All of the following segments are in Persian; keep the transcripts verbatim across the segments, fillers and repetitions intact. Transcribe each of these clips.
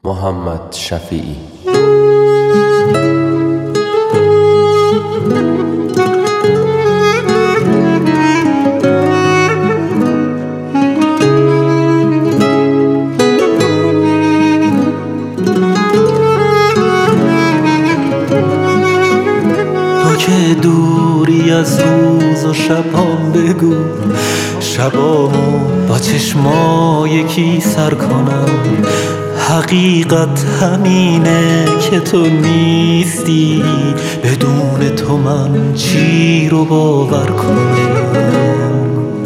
محمد شفیعی. تو که دوری از روز و شبام بگو، شبامو با چشما یکی سر کنم. حقیقت همینه که تو نیستی، بدون تو من چی رو باور کنم.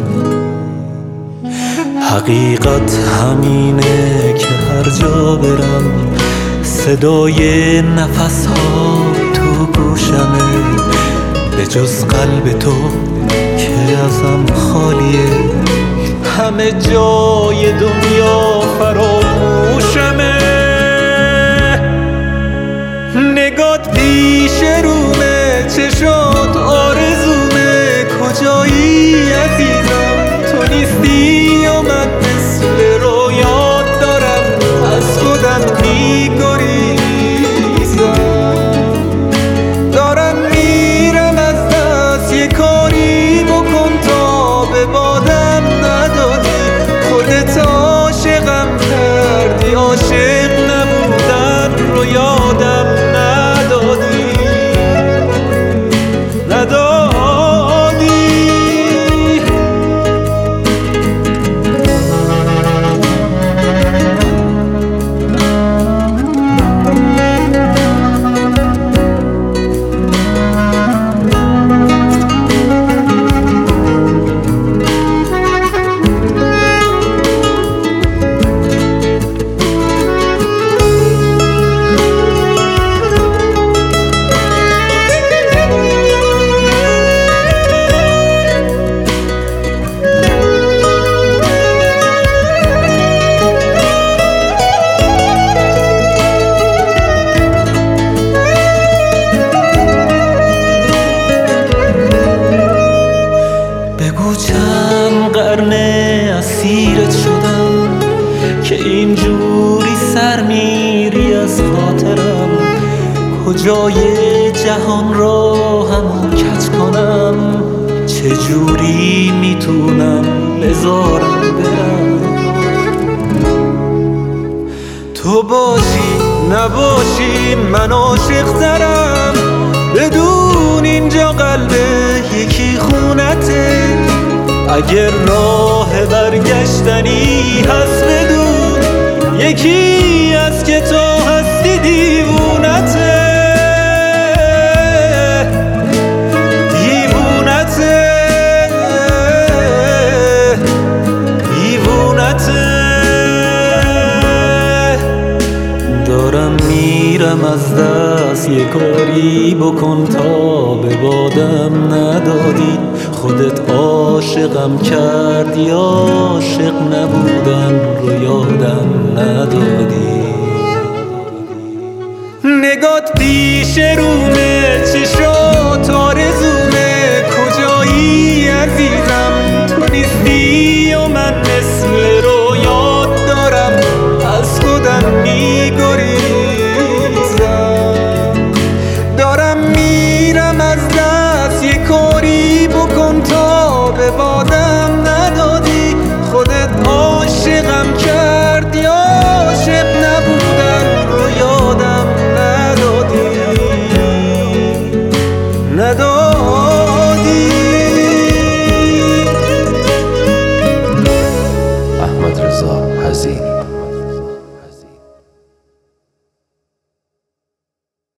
حقیقت همینه که هر جا برم صدای نفس ها تو گوشمه، به جز قلب تو که ازم خالیه. همه جای دنیا فراموشمه، نگات پیش رومه، چشات آرزومه. کجایی عزیزم تو نیستی و من مثل رویات دارم از خودم میگریزم. دارم میرم از دست، یه کاری بکن تا به بادم ندادی. خودت عاشقم کردی، عاشق نبودن رو یادم ندادی ندادی چند قرنه اسیرت شدم که اینجوری سر میری از خاطرم. کجای جهان را همو کج کنم، چجوری میتونم بذارم برم. تو باشی نباشی من عاشق ترم، بدون اینجا قلب یکی خونته. اگر راه برگشتنی هست بدون، یکی از که تو هستی دیوونته دیوونته دیوونته. دارم میرم از دست، یه کاری بکن تا به بادم ندادی. خودت عاشقم کردی، عاشق نبودن رو یادم ندادی. نگات پیش رومه، چشات آرزومه. کجایی عزیزم تو نیستی و من مثل رویات دارم از خودم میگریزم. دارم میرم از دست، یه کاری بکن تا به بادم ندادی. خودت عاشقم کردی، عاشق نبودن رو یادم ندادی ندادی. احمد رضا حزین.